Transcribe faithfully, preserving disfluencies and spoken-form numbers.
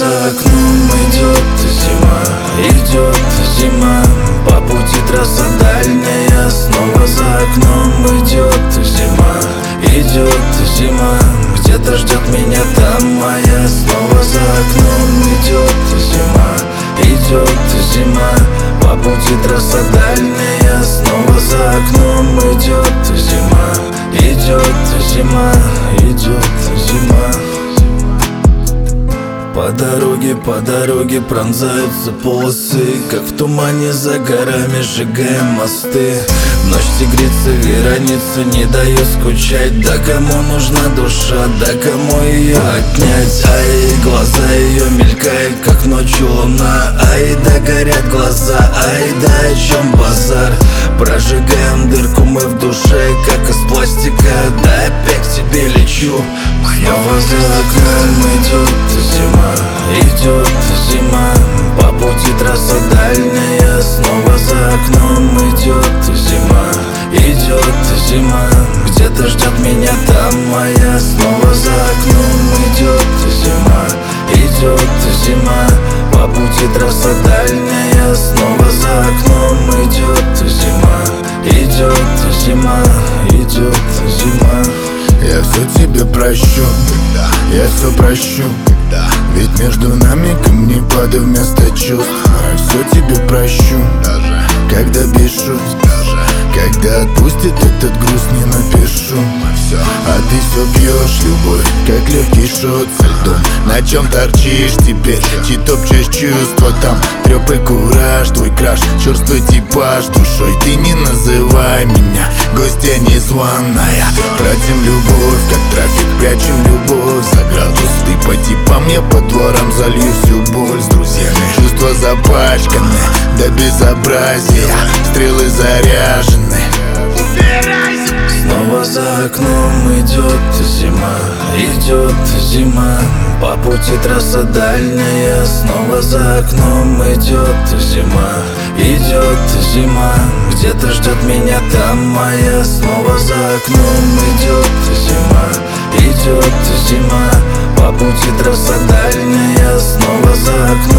за окном идет зима, идет зима. По пути трасса дальняя, снова за окном идет зима, идет зима. Где-то ждет меня там моя, снова за окном идет зима, идет зима. По пути трасса дальняя, снова за окном идет зима, идет зима, идет зима. По дороге, по дороге пронзаются полосы, как в тумане за горами сжигаем мосты. Ночь тигрица, вероница, не дает скучать. Да кому нужна душа, да кому ее отнять? Ай, глаза ее мелькают, как ночью луна. Ай, да горят глаза, ай, да о чем базар? Прожигаем дырку мы в душе, как из пластика. Да опять к тебе лечу. Снова за окном идет зима, идет зима. По пути трасса дальняя, снова за окном идет зима, идет зима. Где-то ждет меня там моя, снова за окном идет зима, идет зима. По пути трасса дальняя, снова за окном идет зима, идет зима, идет зима. Я все тебе прощу, я все прощу, ведь между нами камни падают вместо чувств. Я все тебе прощу, когда пишу, когда отпустит этот груз, не напишу. А ты все пьешь любовь, как легкий шот со льдом. На чем торчишь теперь, чьи топчешь чувства там? Трёп и кураж, твой краш, черствый типаж душой. Ты не называй меня гостья незваная. Тратим любовь, как трафик, прячем любовь за градус. Ты по типам, я по дворам залью всю боль с друзьями. Чувства запачканы до безобразия, стрелы заряжены. Снова за окном идет зима, идет зима. По пути трасса дальняя, снова за окном идет зима, идет зима. Где-то ждет меня там моя, снова за окном идет зима, идет зима. По пути трасса дальняя, снова за окном